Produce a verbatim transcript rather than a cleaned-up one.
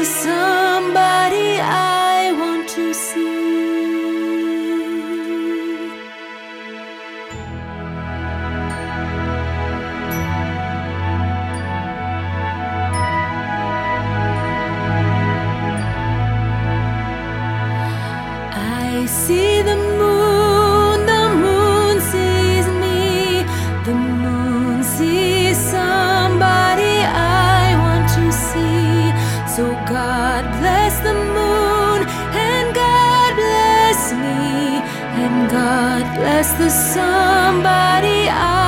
the somebody I want to see. I see the moon, the moon sees me, the moon sees somebody I want to see. So God bless the moon, and God bless me, and God bless the somebody I